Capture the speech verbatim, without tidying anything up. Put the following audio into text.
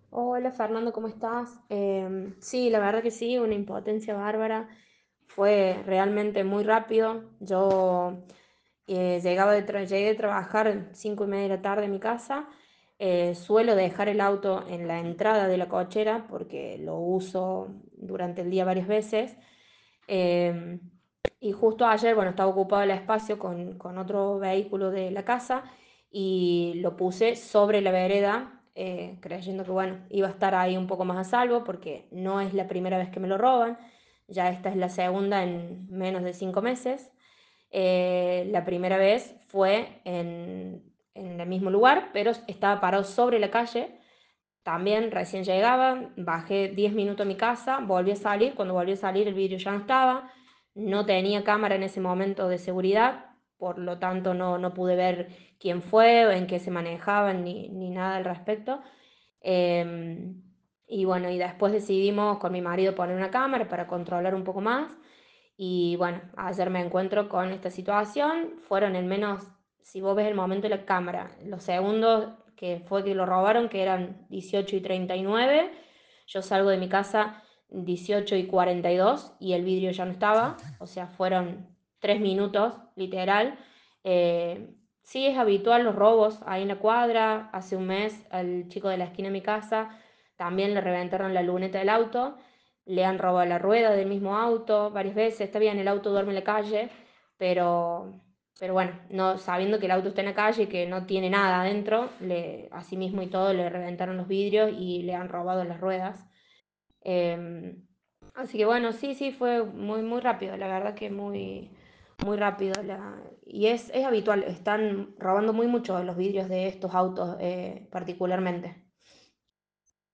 Hola Fernando, ¿cómo estás? Em, sí, la verdad que sí, una impotencia bárbara. Fue realmente muy rápido. Yo eh, llegaba de tra- llegué de trabajar cinco y media de la tarde en mi casa. Eh, suelo dejar el auto en la entrada de la cochera porque lo uso durante el día varias veces. Em, y justo ayer, bueno, estaba ocupado el espacio con, con otro vehículo de la casa y lo puse sobre la vereda, eh, creyendo que, bueno, iba a estar ahí un poco más a salvo porque no es la primera vez que me lo roban, ya esta es la segunda en menos de cinco meses. Eh, la primera vez fue en, en el mismo lugar, pero estaba parado sobre la calle. También recién llegaba, bajé diez minutos a mi casa, volví a salir, cuando volví a salir el vidrio ya no estaba, no tenía cámara en ese momento de seguridad, por lo tanto no, no pude ver quién fue, en qué se manejaban, ni, ni nada al respecto. Eh, y bueno, y después decidimos con mi marido poner una cámara para controlar un poco más. Y bueno, ayer me encuentro con esta situación. Fueron en menos, si vos ves el momento de la cámara, los segundos que fue que lo robaron, que eran dieciocho y treinta y nueve. Yo salgo de mi casa dieciocho y cuarenta y dos y el vidrio ya no estaba. O sea, fueron tres minutos, literal. Eh, sí, es habitual los robos ahí en la cuadra. Hace un mes al chico de la esquina de mi casa también le reventaron la luneta del auto, le han robado la rueda del mismo auto varias veces. Está bien, el auto duerme en la calle, pero, pero bueno, no, sabiendo que el auto está en la calle y que no tiene nada adentro, le, así mismo y todo le reventaron los vidrios y le han robado las ruedas. Eh, Así que bueno, sí, sí, fue muy, muy rápido, la verdad que muy, muy rápido. La, y es, es habitual, están robando muy mucho los vidrios de estos autos, eh, particularmente.